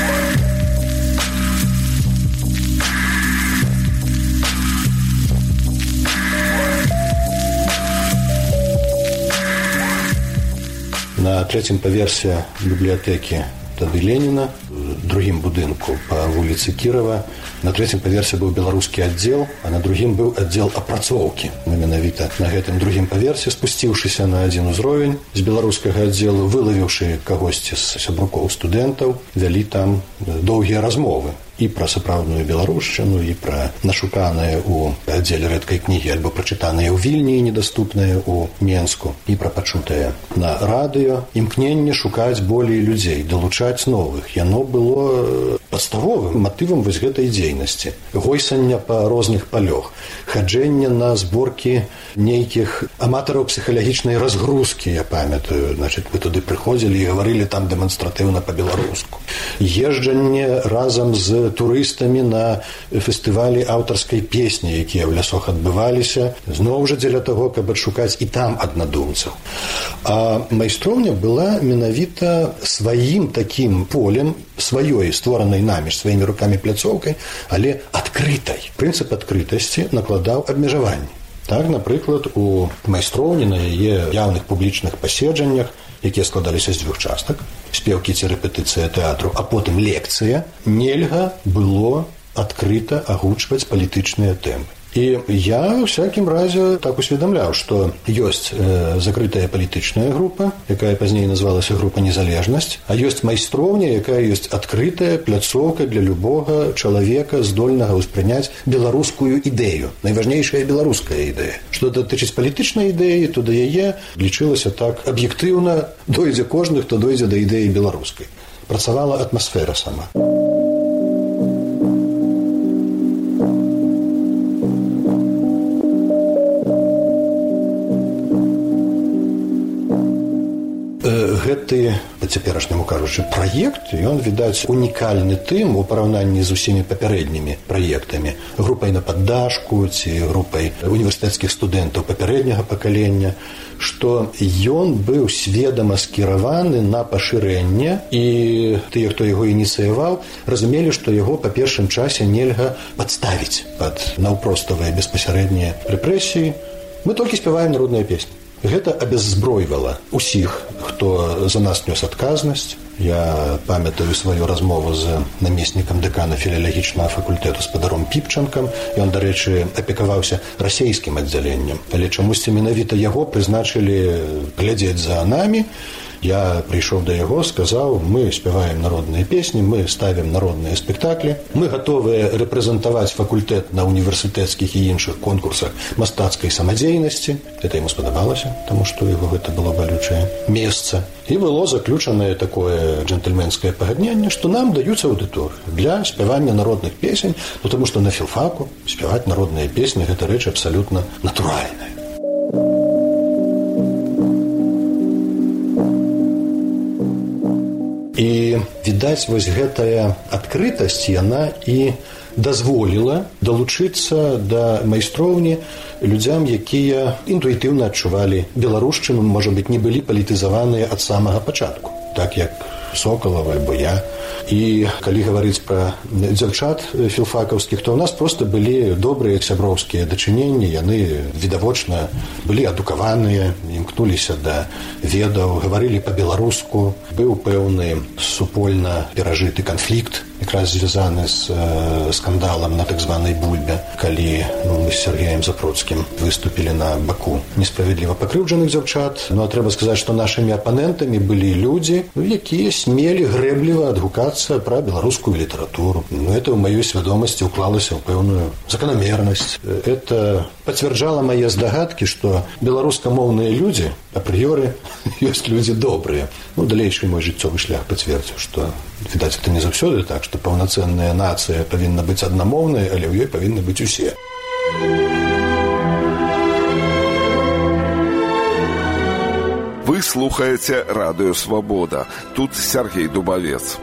На 3-м паверсе бібліятэкі тады Леніна, в другім будынку па вуліцы Кірова, на 3-м паверсе быў беларускі аддзел, а на другім быў аддзел апрацоўкі. Мы менавіта на гэтым другім паверсе, спусціўшыся на адзін узровень з беларускага аддзелу, вылавіўшы кагосьці з сябрукоў студэнтаў, вялі там доўгія размовы і пра сапраўдную беларушчыну, і пра нашуканае ў аддзеле рэдкай кнігі, альбо прачытанае ў Вільні і недаступнае ў Менску, і пра пачутае на радыё, імкненне шукаць болей людзей, далучаць новых. Яно было падставовым матывам вось гэтай дзейнасці. Гойсання па розных палёх, хаджэнне на зборкі нейкіх аматараў псіхалагічнай разгрузкі, я памятаю. Значит, мы туды прыходзілі і гаварылі там дэманстратыўна па-беларуску. Езджанне разам з турыстамі на фестывалі аўтарскай песні, якія ў лясах адбываліся, зноў жа дзеля таго, каб адшукаць і там аднадумцаў. А майстроўня была менавіта сваім такім полем, сваёй створанай намі, сваімі рукамі пляцоўкай, але адкрытай. Прынцып адкрытасці накладаў абмежаванні. Так, напрыклад, у майстроўні на яе яўных публічных паседжаннях, якія складаліся з 2 частак, спеўкі ці рэпетыцыя тэатру, а потым лекцыя, нельга было адкрыта агучваць палітычныя тэмы. І я, у всякім разе, так усведамляў, што ёсць закрытая палітычная група, якая пазней назвалася група «Незалежнасць», а ёсць майстроўня, якая ёсць адкрытая пляцоўка для любога чалавека, здольнага ўспрыняць беларускую ідэю, найважнейшая беларуская ідэя. Што датычыць палітычнай ідэі, то да яе лічылася так аб'ектыўна, дойдзе кожны, хто дойдзе да ідэі беларускай. Працавала атмасфера сама. Гэты, па-цяперашняму кажучы, праект, ён, відаць, унікальны тым у параўнанні з усімі папярэднімі праектамі, групай на паддашку ці групай універсітэцкіх студэнтаў папярэдняга пакалення, што ён быў сведама скіраваны на пашырэнне, і тыя, хто яго ініцыяваў, разумелі, што яго па першым часе нельга падставіць пад наўпроставыя беспасярэднія рэпрэсіі. Мы толькі спяваем народныя песні. Гэта абяззбройвала усіх, хто за нас нёс адказнасць. Я памятаю сваю размову з намеснікам дэкана філалагічнага факультэту спадаром Піпчанкам. Ён, дарэчы, апекаваўся расейскім аддзяленнем. Але чамусьці менавіта яго прызначылі глядзець за намі. Я прыйшоў да яго, сказаў, мы спяваем народныя песні, мы ставім народныя спектаклі, мы гатовыя рэпрэзентаваць факультэт на універсітэцкіх і іншых конкурсах мастацкай самадзейнасці. Это яму спадабалася, таму што яго гэта было балючае месца. І было заключанае такое джентльменскае пагадненне, што нам даюць аўдыторыю для спявання народных песень, потому што на філфаку спяваць народныя песні – гэта рэч абсалютна натуральная. І, відаць, вось гэтая адкрытасць, яна і дазволіла далучыцца да майстроўні людзям, якія інтуітыўна адчувалі беларушчыну, можа быць, не былі палітызаваныя ад самага пачатку, так як Сокалов альбо я. І калі гаварыць пра дзяўчат філфакаўскіх, то ў нас проста былі добрыя сяброўскія дачыненні, яны відавочна былі адукаваныя, імкнуліся да ведаў, гаварылі па-беларуску, быў пэўны супольна перажыты канфлікт, якраз звязаны з скандалам на так званай Бульбе, калі мы з Сергеем Запроцкім выступілі на баку несправядліва пакрыўджаных дзяўчат. Ну, а трэба сказаць, што нашымі апанентамі былі людзі, якія смелі грэбліва адгукацца пра беларускую літаратуру. Ну, это ў маёй свядомасці ўклалася ў пэўную заканамернасць. Это пацвярджала мае здагадкі, што беларускамоўныя людзі апрыёры ёсць людзі добрыя. Ну, далейшы мой жыццёвы шлях пацвердзіў, што, відаць, это не заўсёды так, што паўнацэнная нацыя павінна быць аднамоўнай, але ў ёй павінны быць усе. Вы слухаеце Радыё Свабода. Тут Сергей Дубавец.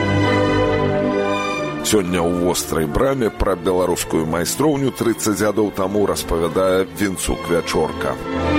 Сёння ў вострай браме пра беларускую майстроўню 30 гадоў таму распавядае Вінцук Вячорка.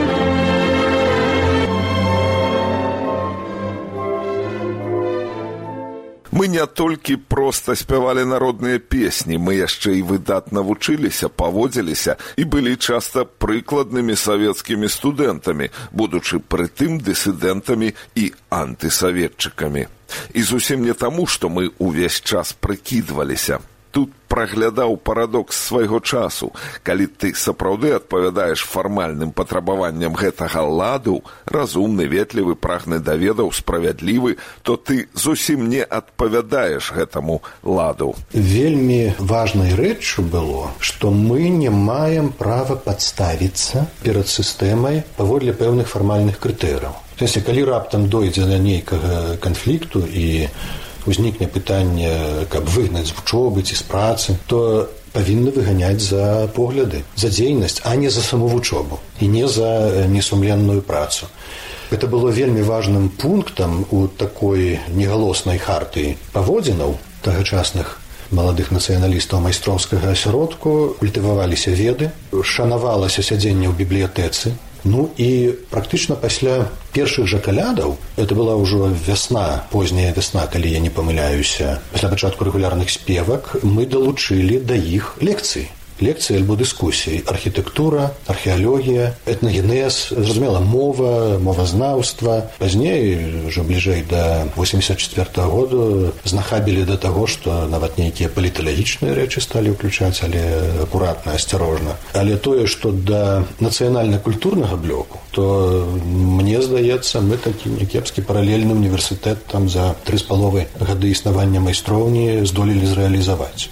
Мы не толькі проста спявалі народныя песні, мы яшчэ і выдатна вучыліся, паводзіліся і былі часта прыкладнымі савецкімі студэнтамі, будучы прытым дысідэнтамі і антысаветчыкамі. І зусім не таму, што мы ўвесь час прыкідваліся. Тут праглядаў парадокс свайго часу. Калі ты сапраўды адпавядаеш фармальным патрабаванням гэтага ладу, разумны, ветлівы, прагны да ведаў, справядлівы, то ты зусім не адпавядаеш гэтаму ладу. Вельмі важнай рэччу было, што мы не маем права падставіцца перад сістэмай паводле пэўных фармальных крытэрыяў. То есть, калі раптам дойдзе да нейкага канфлікту і узнікне пытанне, каб выгнаць з вучобы ці з працы, то павінны выганяць за погляды, за дзейнасць, а не за саму вучобу і не за несумленную працу. Это было вельмі важным пунктам у такой негалоснай хартыі паводзінаў тагачасных маладых нацыяналістаў майстроўскага асяродку. Культываваліся веды, шанавалася сядзенне ў бібліятэцы. Ну і практычна пасля першых жа калядаў, это была ўжо вясна, позняя вясна, калі я не памыляюся, пасля пачатку рэгулярных спевак, мы далучылі да іх лекцыі. Лекцыі альбо дыскусіі. Архітэктура, археалогія, этнагенез, зразумела, мова, мовазнаўства. Пазней, ўжо бліжэй да 84-го году, знахабілі да таго, што нават нейкія паліталагічныя рэчы сталі ўключаць, але акуратна, асцярожна. Але тое, што да нацыянальна-культурнага блоку, то, мне здаецца, мы такі някепскі паралельны універсітэт там за 3,5 гады існавання майстроўні здолелі зрэалізаваць.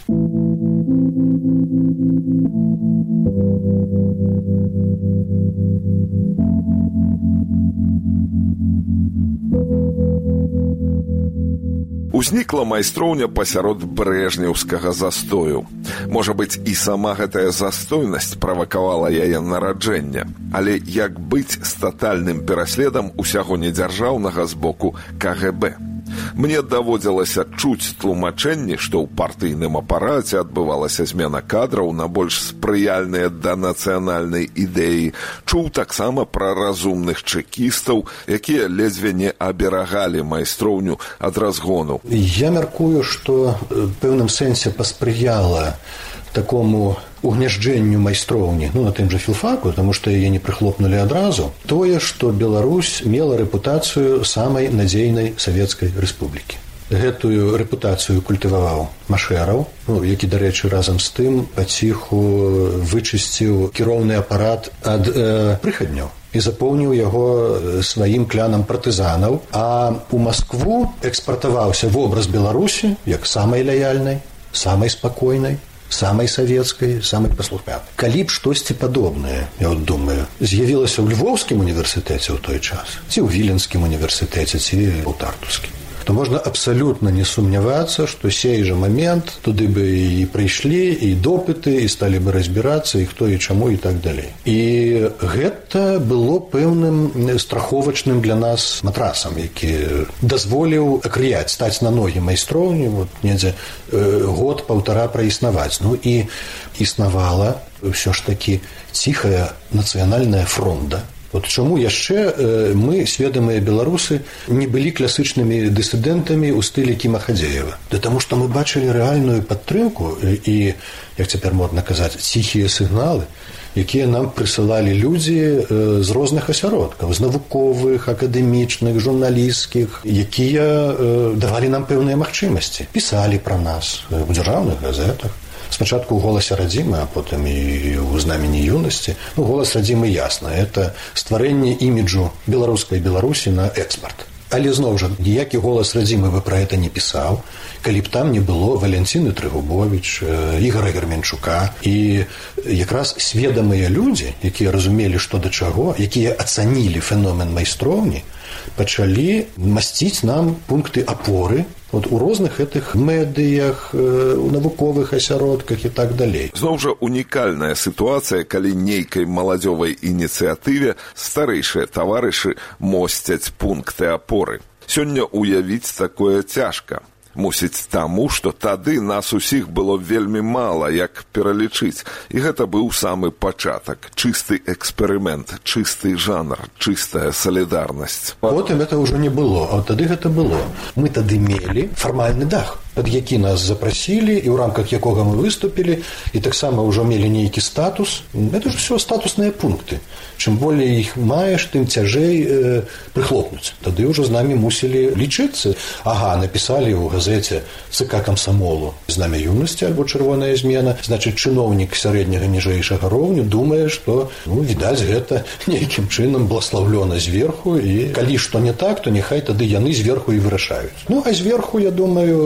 Узнікла майстроўня пасярод брэжнеўскага застою. Можа быць, і сама гэтая застойнасць правакавала яе нараджэнне, але як быць з татальным пераследам усяго недзяржаўнага з боку КГБ? Мне даводзілася чуць тлумачэнні, што ў партыйным апараце адбывалася змена кадраў на больш спрыяльныя да нацыянальнай ідэі. Чуў таксама пра разумных чэкістаў, якія ледзьве не аберагалі майстроўню ад разгону. Я мяркую, што ў пэўным сэнсе паспрыяла такому угняжджэнню майстроўні, на тым жа філфаку, таму што яе не прыхлопнулі адразу, тое, што Беларусь мела рэпутацыю самай надзейнай савецкай рэспублікі. Гэтую рэпутацыю культываваў Машэраў, які, дарэчы, разам з тым паціху вычысціў кіроўны апарат ад прыхадняў і запоўніў яго сваім клянам партызанаў, а у Маскву экспартаваўся вобраз Беларусі як самай лаяльнай, самай спакойнай, самай савецкай, самай паслухмянай. Калі б штосьці падобнае, я думаю, з'явілася ў Львоўскім універсітэце ў той час, ці ў Віленскім універсітэце, ці ў Тартускім, то можна абсалютна не сумнявацца, што сей жа момент туды бы і прыйшлі, і допыты, і сталі бы разбірацца, і хто, і чаму, і так далей. І гэта было пэўным страховачным для нас матрасам, які дазволіў акрыяць, стаць на ногі майстроўні, недзе год-паўтара праіснаваць. І існавала ўсё ж такі ціхая нацыянальная фронта. Чаму яшчэ мы, сведамыя беларусы, не былі класычнымі дысідэнтамі ў стылі Кіма Хадзеева? Таму што мы бачылі рэальную падтрымку і, як цяпер модна казаць, ціхія сігналы, якія нам прысылалі людзі з розных асяродкаў, з навуковых, акадэмічных, журналісцкіх, якія давалі нам пэўныя магчымасці, пісалі пра нас у дзяржаўных газетах. Спачатку ў «Голасе радзімы», а потым і ў «Знамені юнасці». «Голас радзімы» ясна, это стварэнне іміджу беларускай Беларусі на экспарт. Але зноў жа, ніякі «Голас радзімы» бы пра гэта не пісаў, калі б там не было Валенціны Трыгубовіч, Ігора Герменчука. І якраз сведамыя людзі, якія разумелі, што да чаго, якія ацанілі феномен майстроўні, пачалі масціць нам пункты апоры у розных гэтых медыях, у навуковых асяродках і так далей. Зноў жа унікальная сітуацыя, калі нейкай маладзёвай ініцыятыве старэйшыя таварышы мосцяць пункты апоры. Сёння уявіць такое цяжка. Мусіць таму, што тады нас усіх было вельмі мала, як пералічыць. І гэта быў самы пачатак. Чысты эксперымент, чысты жанр, чыстая салідарнасць. Потым гэта ўжо не было, а тады гэта было. Мы тады мелі фармальны дах, пад які нас запрасілі і ў рамках якога мы выступілі, і таксама ўжо мелі нейкі статус. Гэта ж усё статусныя пункты. Чым болей іх маеш, тым цяжэй прыхлопнуць. Тады ўжо з намі мусілі лічыцца. Напісалі ў газеце ЦК камсамолу «Знамя юнасці» альбо «Чырвоная змена». Значыць, чыноўнік сярэдняга ніжэйшага роўню думае, што, відаць, гэта нейкім чынам бласлаўлёна зверху, і калі што не так, то няхай тады яны зверху і вырашаюць. А зверху, я думаю, спачатку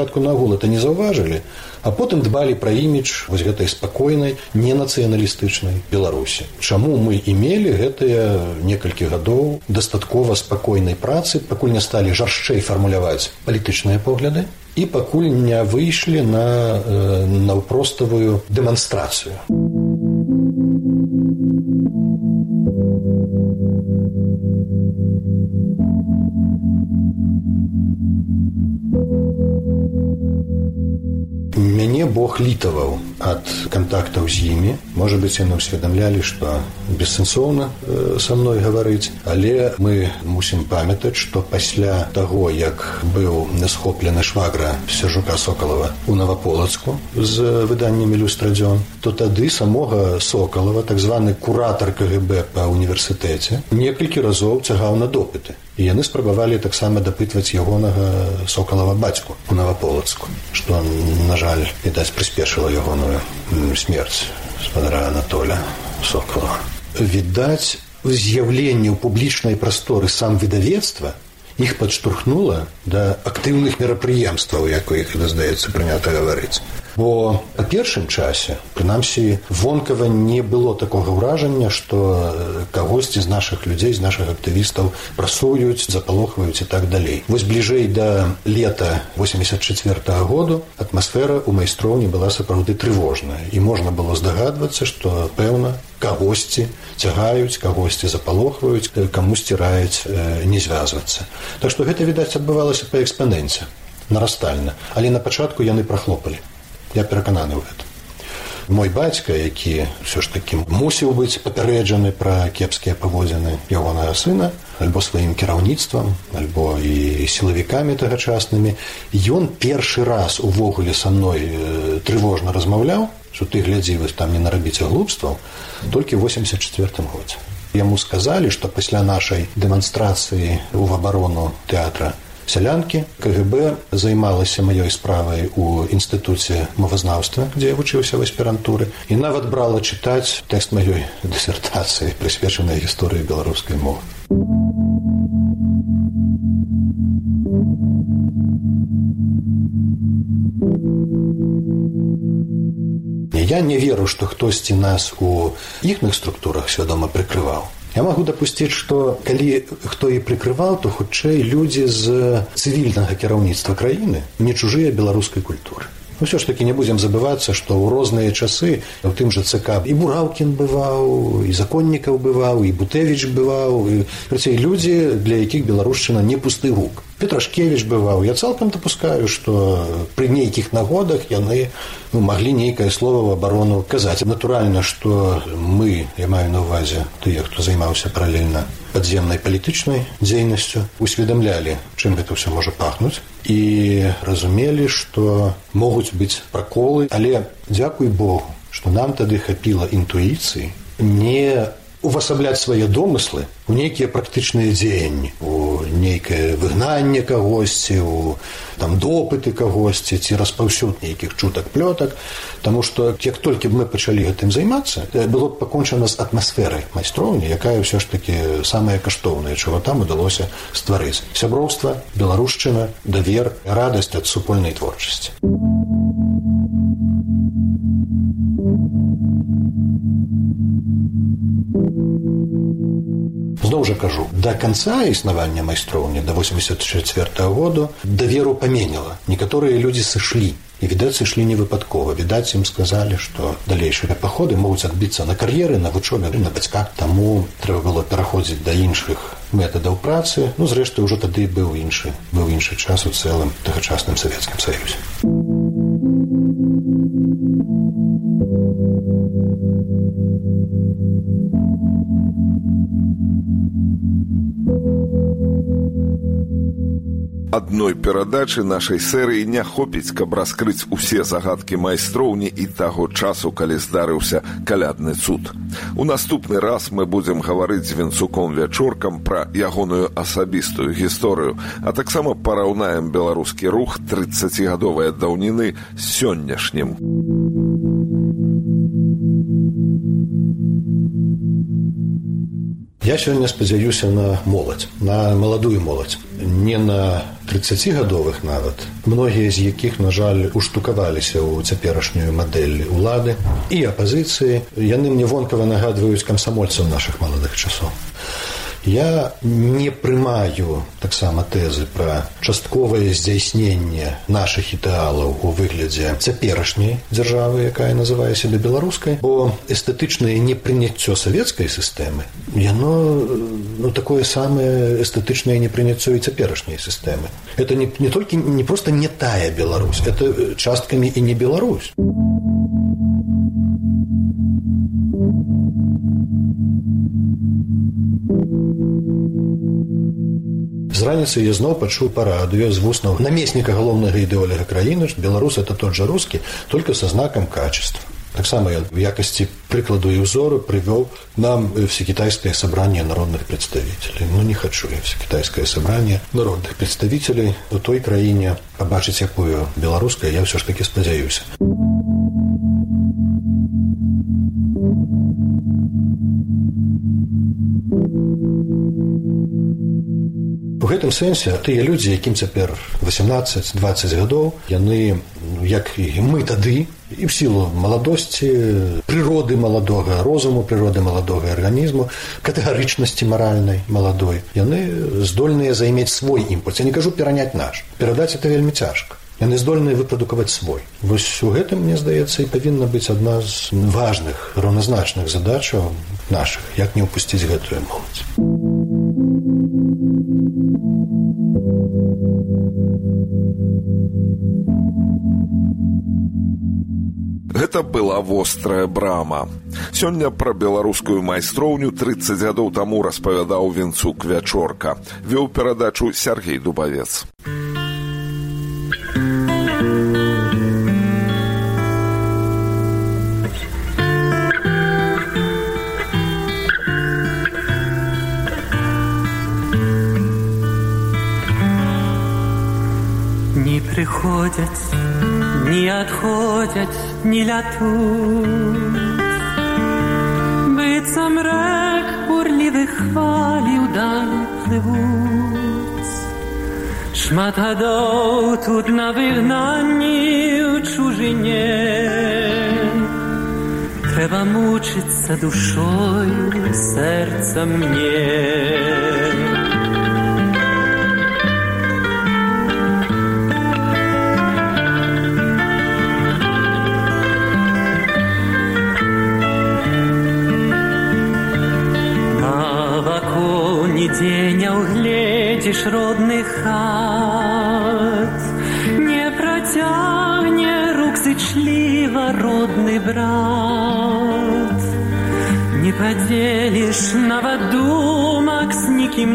спачатку наогул это не заўважылі, а потым дбалі пра імідж вось гэтай спакойнай, ненацыяналістычнай Беларусі. Чаму мы і мелі гэтыя некалькі гадоў дастаткова спакойнай працы, пакуль не сталі жаршчэй фармуляваць палітычныя погляды і пакуль не выйшлі на наўпроставую дэманстрацыю. Мяне Бог літаваў ад кантактаў з імі. Можа быць, яны ўсведамлялі, што бессэнсоўна са мной гаварыць, але мы мусім памятаць, што пасля таго, як быў схоплены швагра Сержука Сокалова у Новополацку з выданнямі «Люстрадзён», то тады самога Сокалова, так званы куратар КГБ па універсітэце, некалькі разоў цягаў на допыты. І яны спрабавалі таксама дапытваць ягонага Сокалова бацьку у Новополацку, што, на жаль, відаць, прыспешыла ягоную смерць спадара Анатоля Сокалова. Відаць, з'яўленне ў публічнай прасторы сам выдавецтва іх падштурхнула да актыўных мерапрыемстваў, як у іх, здаецца, прынята гаварыць. Бо па першым часе, прынамсі, вонкава не было такога ўражання, што кагосьці з нашых людзей, з нашых актывістаў прасуюць, запалохваюць і так далей. Вось бліжэй да лета 84-го году атмасфера ў майстроўні была сапраўды трывожная, і можна было здагадвацца, што, пэўна, кагосьці цягаюць, кагосьці запалохваюць, камусьці раяць не звязвацца. Так што гэта, відаць, адбывалася па экспаненце, нарастальна, але на пачатку яны прахлопалі. Я перакананы ў гэта. Мой бацька, які ўсё ж такі мусіў быць папярэджаны пра кепскія паводзіны ягонага сына, альбо сваім кіраўніцтвам, альбо і сілавікамі тагачаснымі, ён першы раз увогуле са мной трывожна размаўляў, што ты глядзі, вось там не нарабіце глупстваў, толькі ў 84-м годзе. Яму сказалі, што пасля нашай дэманстрацыі ў абарону тэатра «Сялянкі» КГБ займалася маёй справай у інстытуце мовазнаўства, дзе я вучыўся ў аспірантуры, і нават брала чытаць тэкст маёй дысертацыі, прысвечанай гісторыі беларускай мовы. Я не веру, што хтосьці нас у іхных структурах свядома прыкрываў. Я магу дапусціць, што калі хто і прыкрываў, то хутчэй людзі з цывільнага кіраўніцтва краіны, не чужыя беларускай культуры. Ўсё ж такі не будзем забывацца, што ў розныя часы у тым жа ЦК і Бураўкін бываў, і Законнікаў бываў, і Бутэвіч бываў, і людзі, для якіх беларушчына не пусты гук. Петрашкевіч бываў. Я цалкам дапускаю, што пры нейкіх нагодах яны маглі нейкае слова ў абарону казаць. Натуральна, што мы, я маю на ўвазе тыя, хто займаўся паралельна падземнай палітычнай дзейнасцю, усведамлялі, чым гэта ўсё можа пахнуць, і разумелі, што могуць быць праколы, але дзякуй Богу, што нам тады хапіла інтуіцыі не увасабляць свае домыслы у нейкія практычныя дзеянні, у нейкае выгнанне кагосьці, у там допыты кагосьці ці распаўсюд нейкіх чутак плётак, таму што як толькі б мы пачалі гэтым займацца, было б пакончана з атмасферай майстроўні, якая ўсё ж такі самая каштоўная, чаго там удалося стварыць. Сяброўства, беларушчына, давер, радасць ад супольнай творчасці. Зноў жа кажу, да канца існавання майстроўні, да 84-го году, даверу паменяла. Некаторыя людзі сышлі. І, відаць, сышлі не выпадкова. Відаць, ім сказалі, што далейшыя паходы могуць адбіцца на кар'еры, на вучобе, на бацьках. Таму трэба было пераходзіць да іншых метадаў працы. Ну, зрэшты, ўжо тады быў іншы час у цэлым тагачасным Савецкім Саюзе. Адной перадачы нашай серыі не хопіць, каб раскрыць усе загадкі майстроўні і таго часу, калі здарыўся калядны цуд. У наступны раз мы будзем гаварыць з Венцуком Вячоркам пра ягоную асабістую гісторыю, а таксама параўнаем беларускі рух 30гадовай даўніны з сённяшнім. Я сёння спадзяюся на моладзь, на маладую моладзь. Не на 30гадовых нават, многія з якіх, на жаль, уштукаваліся ў цяперашнюю мадэль улады і апазіцыі. Яны мне вонкава нагадваюць камсамольцаў нашых маладых часоў. Я не прымаю таксама тэзы пра частковае здзяйсненне нашых ідэалаў у выглядзе цяперашняй дзяржавы, якая называе сябе беларускай, бо эстэтычнае непрыняццё савецкай сістэмы, яно такое самае эстэтычнае непрыняццё і цяперашняй сістэмы. Это не толькі не проста не тая Беларусь, это часткамі і не Беларусь. З раніцы я зноў пачуў па радыё з вуснаў намесніка галоўнага ідэоляга краіны, што беларус это тот жа рускі, толькі са знакам качества. Таксама я в якасці прыкладу і ўзору прывёў нам Всекитайское собрание народных представителей. Не хочу я Всекитайское собрание народных представителей у той краіне пабачыць, якую беларуская, я ўсё ж такі спадзяюся. У гэтым сэнсе тыя людзі, якім цяпер 18-20 гадоў, яны, як і мы тады, і в сілу маладосці, прыроды маладога розуму, прыроды маладога арганізму, катэгарычнасці маральнай маладой, яны здольныя займець свой імпульс. Я не кажу пераняць наш. Перадаць это вельмі цяжка. Яны здольныя выпрадукаваць свой. Вось у гэтым, мне здаецца, і павінна быць адна з важных, раўназначных задачаў нашых, як не ўпусціць гэтую моладзь. Гэта была вострая брама. Сёння пра беларускую майстроўню 30 гадоў таму распавядаў Венцук Вячорка. Вёў перадачу Сергей Дубавец. Не приходять, не адходять, не лятуть. Быццам рэк бурлівых хвалі ўдаль плывуць. Шмат гадоў тут на выгнанні ў чужыне. Трэба мучыцца душою, сэрцам мне. Нідзе не ўгледзіш родных хат, не працягне рук зычліва родны брат, не падзеліш нават думак з нікім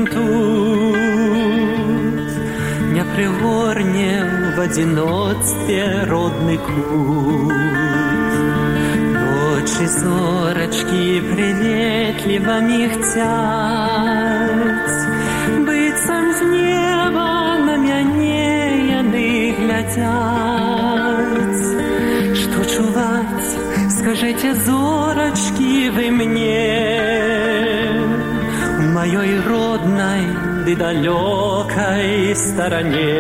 тут, не прыгорне в адзіноцтве родны кут. Ночы зорачкі прыветліва мігцяць, быццам з неба на мяне яны глядзяць. Што чуваць, скажыце, зорачкі, вы мне, у маёй роднай ды далёкай старане.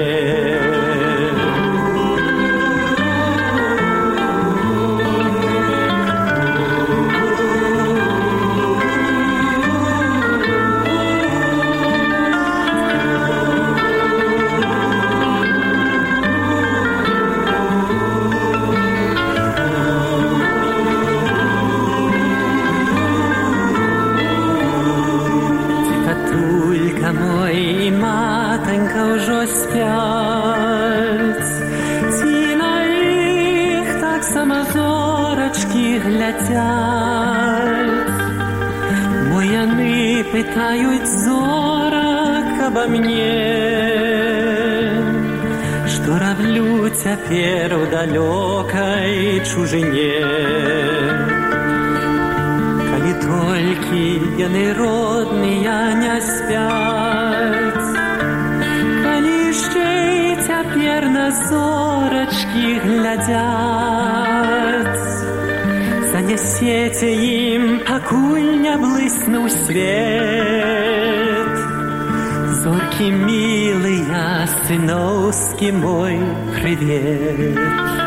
Спяць, ці на іх таксама зорачкі глядзяць, бо яны пытаюць зорак аба мне, што раблю цяпер у далёкай чужыне. Калі толькі яны родныя не спяць, цяпер на зорачкі глядзяць, за нясеце ім, пакуль не блыснуў свет. Зоркі мілыя, сыноўскі мой прывет.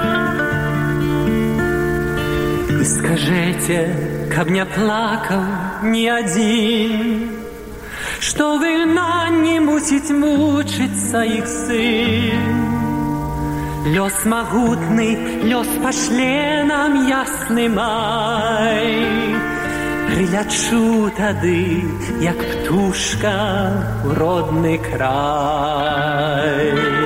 І скажэце, каб не плакаў ні адзін, што выгнанні мусіць мучыцца іх сын. Лёс магутны, лёс пашле нам ясны май. Прылячу тады, як птушка ў родны край.